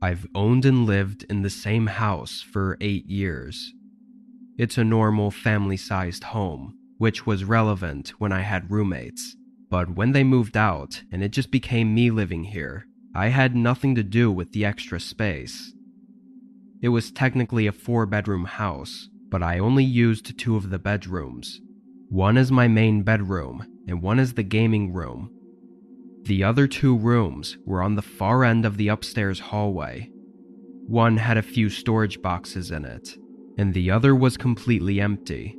I've owned and lived in the same house for 8 years. It's a normal family-sized home, which was relevant when I had roommates. But when they moved out and it just became me living here, I had nothing to do with the extra space. It was technically a 4-bedroom house, but I only used 2 of the bedrooms. One is my main bedroom, and one is the gaming room. The other 2 rooms were on the far end of the upstairs hallway. One had a few storage boxes in it, and the other was completely empty.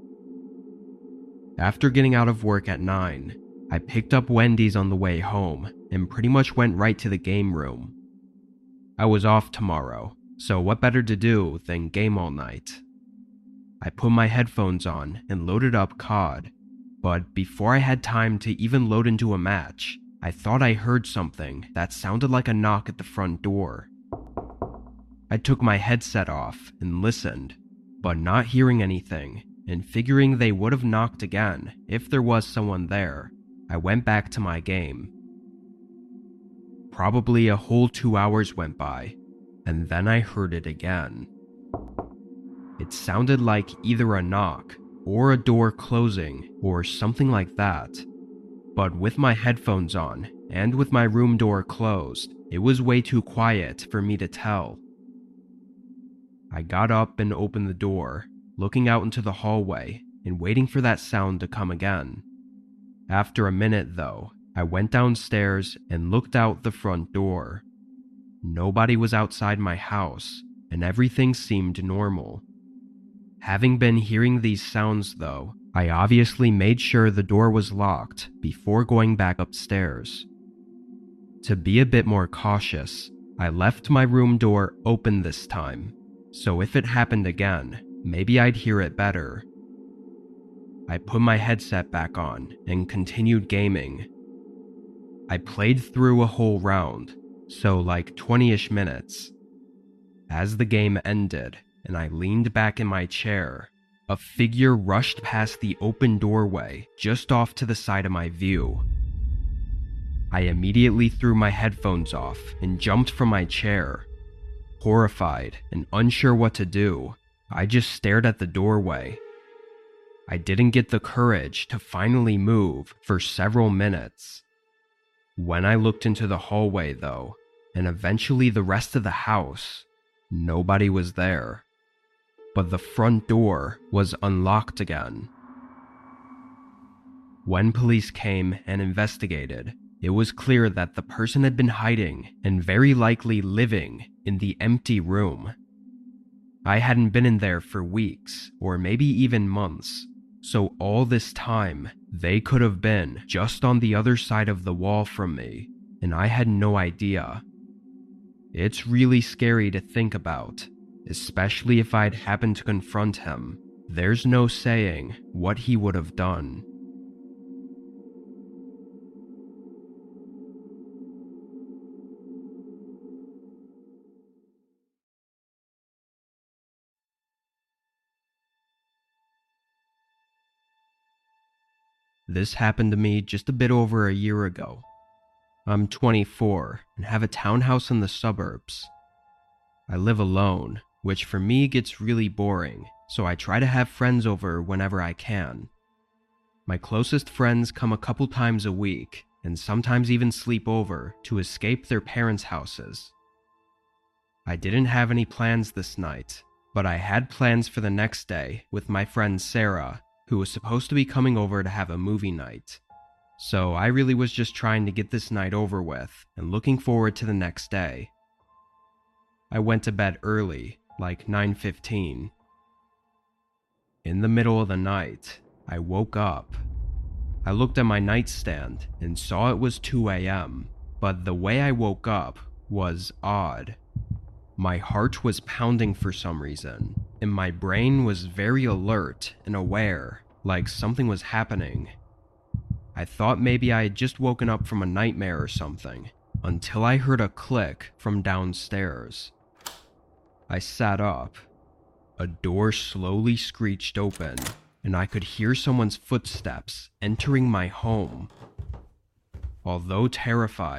After getting out of work at 9, I picked up Wendy's on the way home and pretty much went right to the game room. I was off tomorrow, so what better to do than game all night? I put my headphones on and loaded up COD, but before I had time to even load into a match, I thought I heard something that sounded like a knock at the front door. I took my headset off and listened, but not hearing anything and figuring they would have knocked again if there was someone there, I went back to my game. Probably a whole 2 hours went by, and then I heard it again. It sounded like either a knock or a door closing or something like that. But with my headphones on and with my room door closed, it was way too quiet for me to tell. I got up and opened the door, looking out into the hallway and waiting for that sound to come again. After a minute though, I went downstairs and looked out the front door. Nobody was outside my house, and everything seemed normal. Having been hearing these sounds though, I obviously made sure the door was locked before going back upstairs. To be a bit more cautious, I left my room door open this time, so if it happened again, maybe I'd hear it better. I put my headset back on and continued gaming. I played through a whole round, so like 20-ish minutes. As the game ended and I leaned back in my chair, a figure rushed past the open doorway just off to the side of my view. I immediately threw my headphones off and jumped from my chair. Horrified and unsure what to do, I just stared at the doorway. I didn't get the courage to finally move for several minutes. When I looked into the hallway though, and eventually the rest of the house, nobody was there. But the front door was unlocked again. When police came and investigated, it was clear that the person had been hiding and very likely living in the empty room. I hadn't been in there for weeks or maybe even months, so all this time they could have been just on the other side of the wall from me, and I had no idea. It's really scary to think about, especially if I'd happened to confront him. There's no saying what he would have done. This happened to me just a bit over a year ago. I'm 24 and have a townhouse in the suburbs. I live alone, which for me gets really boring, so I try to have friends over whenever I can. My closest friends come a couple times a week, and sometimes even sleep over to escape their parents' houses. I didn't have any plans this night, but I had plans for the next day with my friend Sarah, who was supposed to be coming over to have a movie night. So I really was just trying to get this night over with and looking forward to the next day. I went to bed early, like 9:15. In the middle of the night, I woke up. I looked at my nightstand and saw it was 2 a.m., but the way I woke up was odd. My heart was pounding for some reason, and my brain was very alert and aware, like something was happening. I thought maybe I had just woken up from a nightmare or something, until I heard a click from downstairs. I sat up. A door slowly screeched open, and I could hear someone's footsteps entering my home. Although terrified,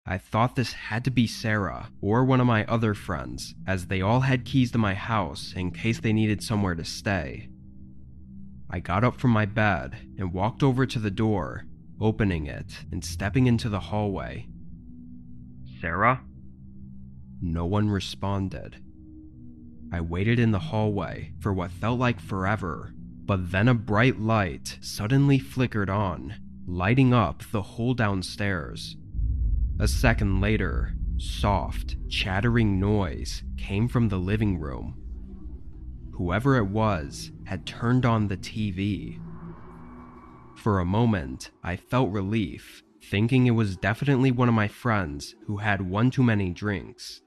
I thought this had to be Sarah or one of my other friends, as they all had keys to my house in case they needed somewhere to stay. I got up from my bed and walked over to the door, opening it and stepping into the hallway. "Sarah?" No one responded. I waited in the hallway for what felt like forever, but then a bright light suddenly flickered on, lighting up the whole downstairs. A second later, soft, chattering noise came from the living room. Whoever it was had turned on the TV. For a moment, I felt relief, thinking it was definitely one of my friends who had one too many drinks.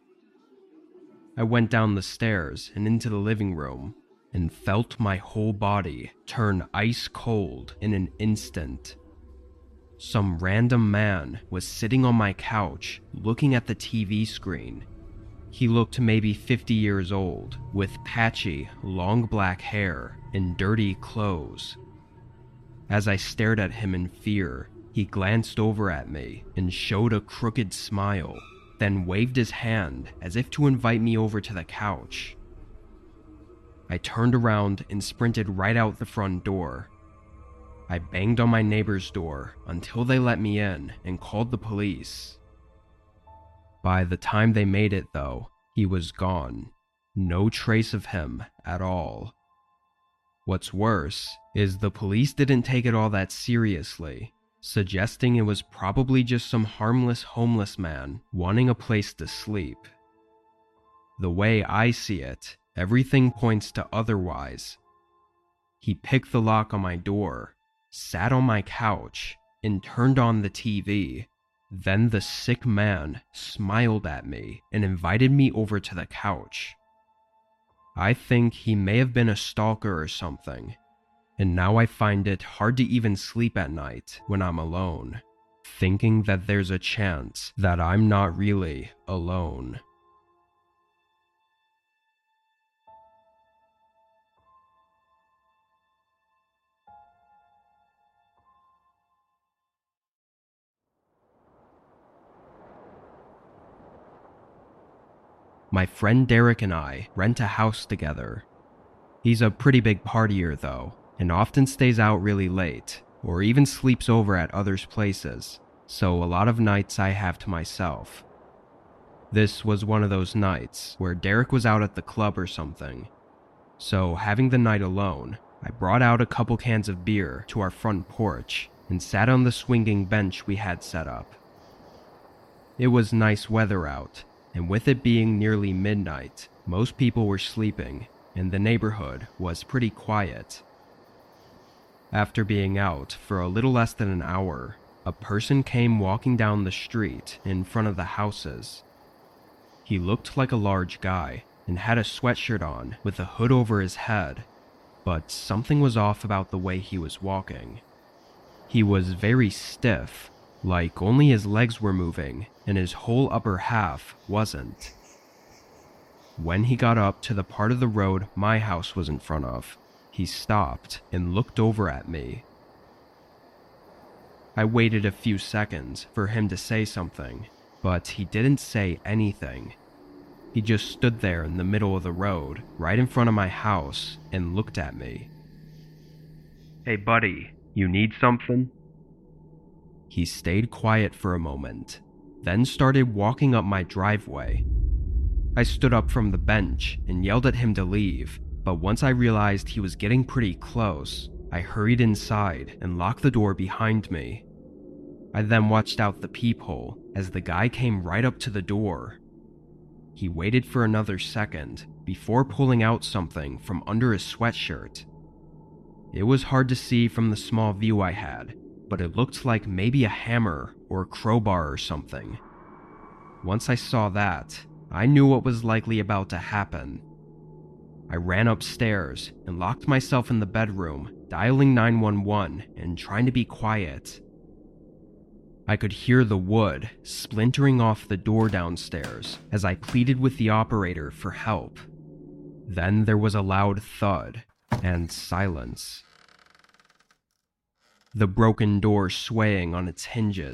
I went down the stairs and into the living room, and felt my whole body turn ice cold in an instant. Some random man was sitting on my couch looking at the TV screen. He looked maybe 50 years old, with patchy, long black hair and dirty clothes. As I stared at him in fear, he glanced over at me and showed a crooked smile, then waved his hand as if to invite me over to the couch. I turned around and sprinted right out the front door. I banged on my neighbor's door until they let me in and called the police. By the time they made it, though, he was gone. No trace of him at all. What's worse is the police didn't take it all that seriously, suggesting it was probably just some harmless homeless man wanting a place to sleep. The way I see it, everything points to otherwise. He picked the lock on my door, sat on my couch, and turned on the TV. Then the sick man smiled at me and invited me over to the couch. I think he may have been a stalker or something, and now I find it hard to even sleep at night when I'm alone, thinking that there's a chance that I'm not really alone. My friend Derek and I rent a house together. He's a pretty big partier though, and often stays out really late, or even sleeps over at others' places, so a lot of nights I have to myself. This was one of those nights where Derek was out at the club or something, so having the night alone, I brought out a couple cans of beer to our front porch and sat on the swinging bench we had set up. It was nice weather out, and with it being nearly midnight, most people were sleeping, and the neighborhood was pretty quiet. After being out for a little less than an hour, a person came walking down the street in front of the houses. He looked like a large guy and had a sweatshirt on with a hood over his head, but something was off about the way he was walking. He was very stiff, like only his legs were moving and his whole upper half wasn't. When he got up to the part of the road my house was in front of, he stopped and looked over at me. I waited a few seconds for him to say something, but he didn't say anything. He just stood there in the middle of the road, right in front of my house, and looked at me. "Hey buddy, you need something?" He stayed quiet for a moment, then started walking up my driveway. I stood up from the bench and yelled at him to leave, but once I realized he was getting pretty close, I hurried inside and locked the door behind me. I then watched out the peephole as the guy came right up to the door. He waited for another second before pulling out something from under his sweatshirt. It was hard to see from the small view I had, but it looked like maybe a hammer or a crowbar or something. Once I saw that, I knew what was likely about to happen. I ran upstairs and locked myself in the bedroom, dialing 911 and trying to be quiet. I could hear the wood splintering off the door downstairs as I pleaded with the operator for help. Then there was a loud thud and silence. The broken door swaying on its hinges,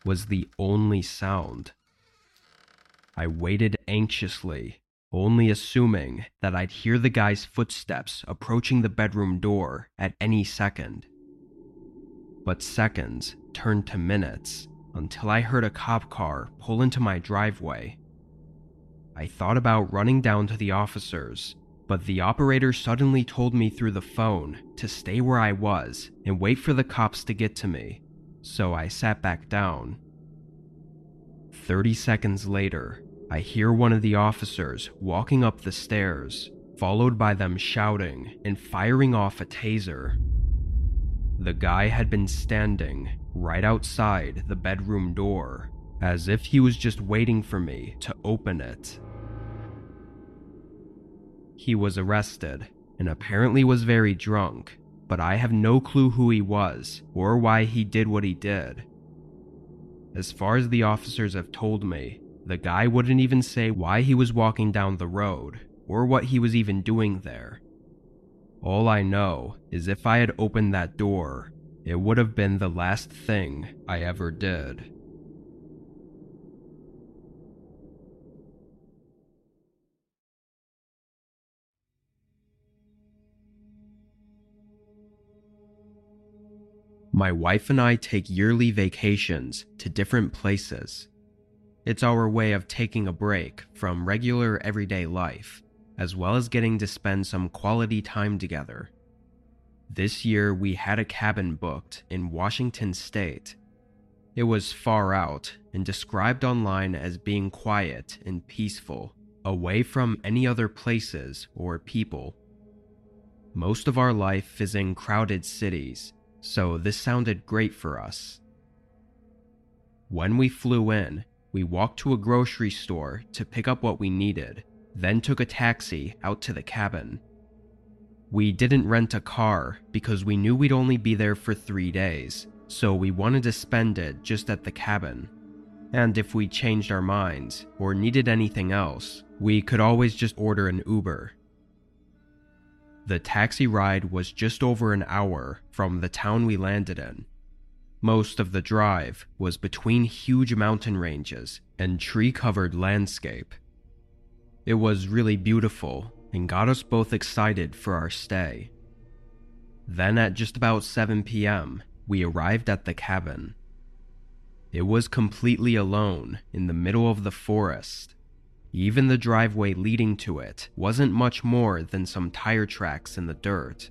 was the only sound. I waited anxiously, only assuming that I'd hear the guy's footsteps approaching the bedroom door at any second. But seconds turned to minutes until I heard a cop car pull into my driveway. I thought about running down to the officers, but the operator suddenly told me through the phone to stay where I was and wait for the cops to get to me, so I sat back down. 30 seconds later, I hear one of the officers walking up the stairs, followed by them shouting and firing off a taser. The guy had been standing right outside the bedroom door, as if he was just waiting for me to open it. He was arrested and apparently was very drunk, but I have no clue who he was or why he did what he did. As far as the officers have told me, the guy wouldn't even say why he was walking down the road or what he was even doing there. All I know is if I had opened that door, it would have been the last thing I ever did. My wife and I take yearly vacations to different places. It's our way of taking a break from regular everyday life, as well as getting to spend some quality time together. This year we had a cabin booked in Washington State. It was far out and described online as being quiet and peaceful, away from any other places or people. Most of our life is in crowded cities, so this sounded great for us. When we flew in, we walked to a grocery store to pick up what we needed, then took a taxi out to the cabin. We didn't rent a car because we knew we'd only be there for 3 days, so we wanted to spend it just at the cabin. And if we changed our minds or needed anything else, we could always just order an Uber. The taxi ride was just over an hour from the town we landed in. Most of the drive was between huge mountain ranges and tree-covered landscape. It was really beautiful and got us both excited for our stay. Then at just about 7 p.m., we arrived at the cabin. It was completely alone in the middle of the forest. Even the driveway leading to it wasn't much more than some tire tracks in the dirt.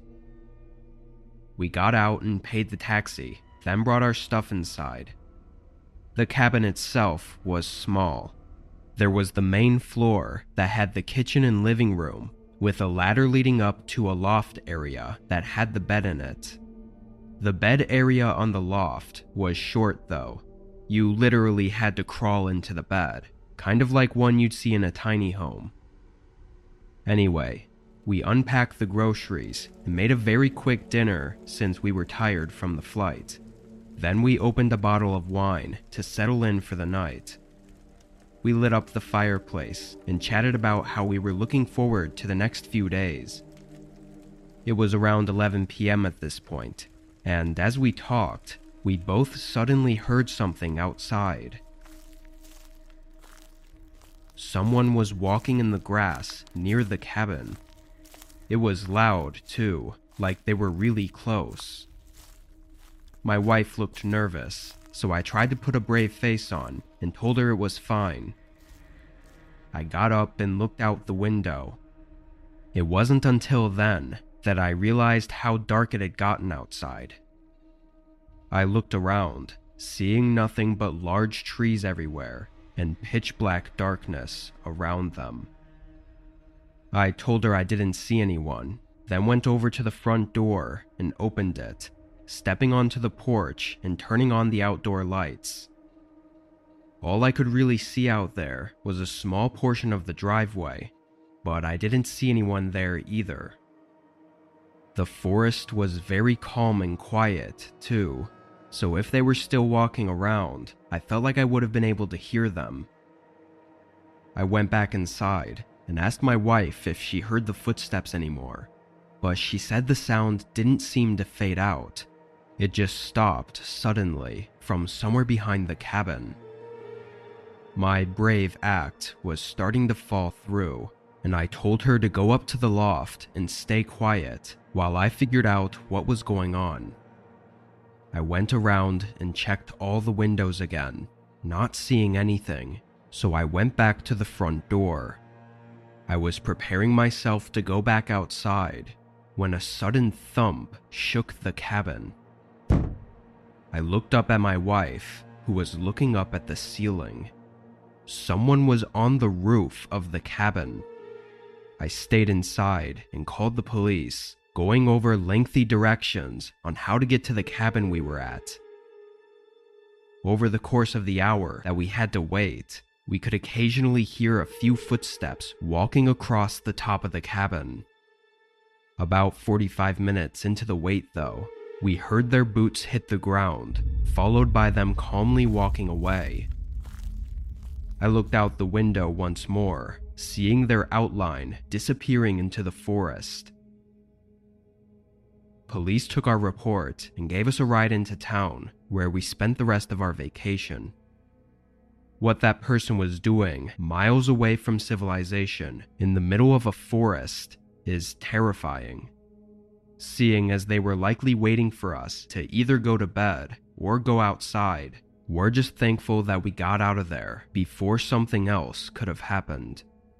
We got out and paid the taxi, then brought our stuff inside. The cabin itself was small. There was the main floor that had the kitchen and living room, with a ladder leading up to a loft area that had the bed in it. The bed area on the loft was short though. You literally had to crawl into the bed, kind of like one you'd see in a tiny home. Anyway, we unpacked the groceries and made a very quick dinner since we were tired from the flight. Then we opened a bottle of wine to settle in for the night. We lit up the fireplace and chatted about how we were looking forward to the next few days. It was around 11 p.m. at this point, and as we talked, we both suddenly heard something outside. Someone was walking in the grass near the cabin. It was loud, too, like they were really close. My wife looked nervous, so I tried to put a brave face on and told her it was fine. I got up and looked out the window. It wasn't until then that I realized how dark it had gotten outside. I looked around, seeing nothing but large trees everywhere and pitch-black darkness around them. I told her I didn't see anyone, then went over to the front door and opened it, stepping onto the porch and turning on the outdoor lights. All I could really see out there was a small portion of the driveway, but I didn't see anyone there either. The forest was very calm and quiet, too, so if they were still walking around, I felt like I would have been able to hear them. I went back inside and asked my wife if she heard the footsteps anymore, but she said the sound didn't seem to fade out. It just stopped suddenly from somewhere behind the cabin. My brave act was starting to fall through, and I told her to go up to the loft and stay quiet while I figured out what was going on. I went around and checked all the windows again, not seeing anything, so I went back to the front door. I was preparing myself to go back outside when a sudden thump shook the cabin. I looked up at my wife, who was looking up at the ceiling. Someone was on the roof of the cabin. I stayed inside and called the police, going over lengthy directions on how to get to the cabin we were at. Over the course of the hour that we had to wait, we could occasionally hear a few footsteps walking across the top of the cabin. About 45 minutes into the wait, though, we heard their boots hit the ground, followed by them calmly walking away. I looked out the window once more, seeing their outline disappearing into the forest. Police took our report and gave us a ride into town, where we spent the rest of our vacation. What that person was doing, miles away from civilization, in the middle of a forest, is terrifying. Seeing as they were likely waiting for us to either go to bed or go outside, we're just thankful that we got out of there before something else could have happened.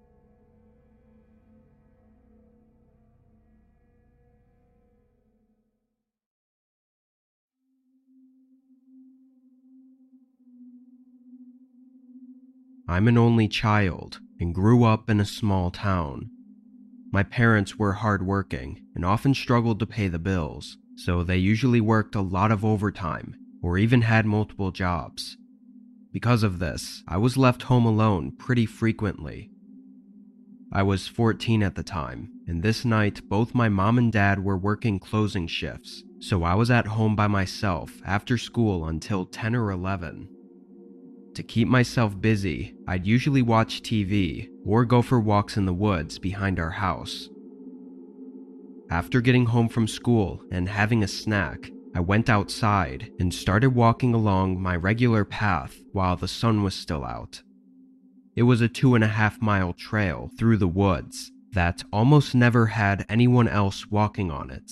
I'm an only child and grew up in a small town. My parents were hardworking and often struggled to pay the bills, so they usually worked a lot of overtime or even had multiple jobs. Because of this, I was left home alone pretty frequently. I was 14 at the time, and this night both my mom and dad were working closing shifts, so I was at home by myself after school until 10 or 11. To keep myself busy, I'd usually watch TV or go for walks in the woods behind our house. After getting home from school and having a snack, I went outside and started walking along my regular path while the sun was still out. It was a 2.5-mile trail through the woods that almost never had anyone else walking on it.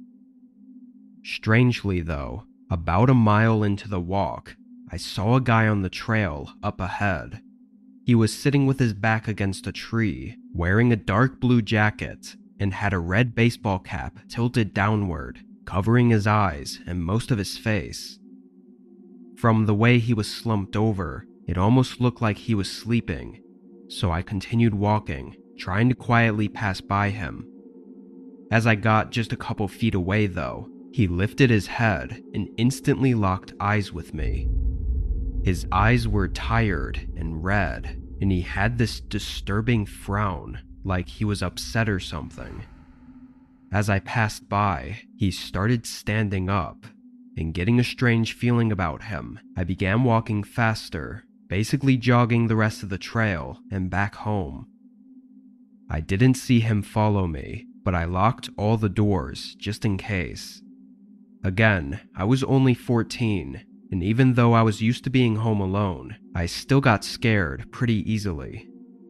Strangely though, about a mile into the walk, I saw a guy on the trail up ahead. He was sitting with his back against a tree, wearing a dark blue jacket, and had a red baseball cap tilted downward, covering his eyes and most of his face. From the way he was slumped over, it almost looked like he was sleeping, so I continued walking, trying to quietly pass by him. As I got just a couple feet away though, he lifted his head and instantly locked eyes with me. His eyes were tired and red, and he had this disturbing frown, like he was upset or something. As I passed by, he started standing up, and getting a strange feeling about him, I began walking faster, basically jogging the rest of the trail and back home. I didn't see him follow me, but I locked all the doors just in case. Again, I was only 14, and even though I was used to being home alone, I still got scared pretty easily.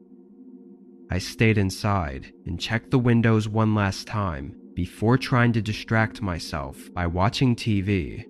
I stayed inside and checked the windows one last time before trying to distract myself by watching TV.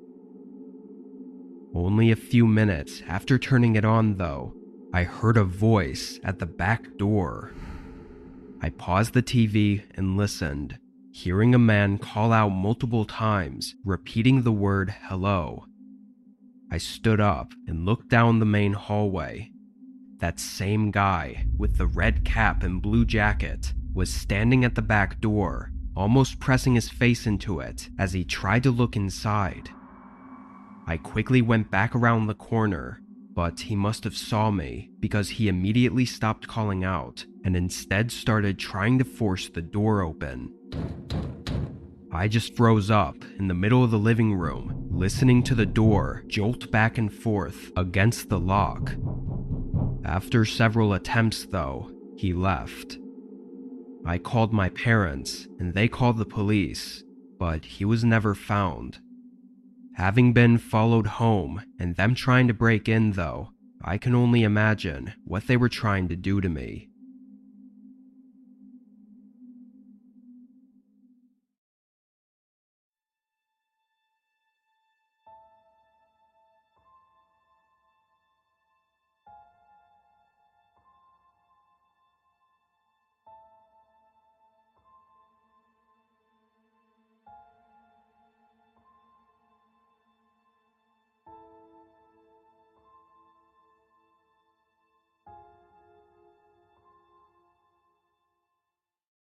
Only a few minutes after turning it on though, I heard a voice at the back door. I paused the TV and listened, hearing a man call out multiple times, repeating the word hello. I stood up and looked down the main hallway. That same guy, with the red cap and blue jacket, was standing at the back door, almost pressing his face into it as he tried to look inside. I quickly went back around the corner, but he must have saw me because he immediately stopped calling out and instead started trying to force the door open. I just froze up in the middle of the living room, listening to the door jolt back and forth against the lock. After several attempts, though, he left. I called my parents, and they called the police, but he was never found. Having been followed home and them trying to break in though, I can only imagine what they were trying to do to me.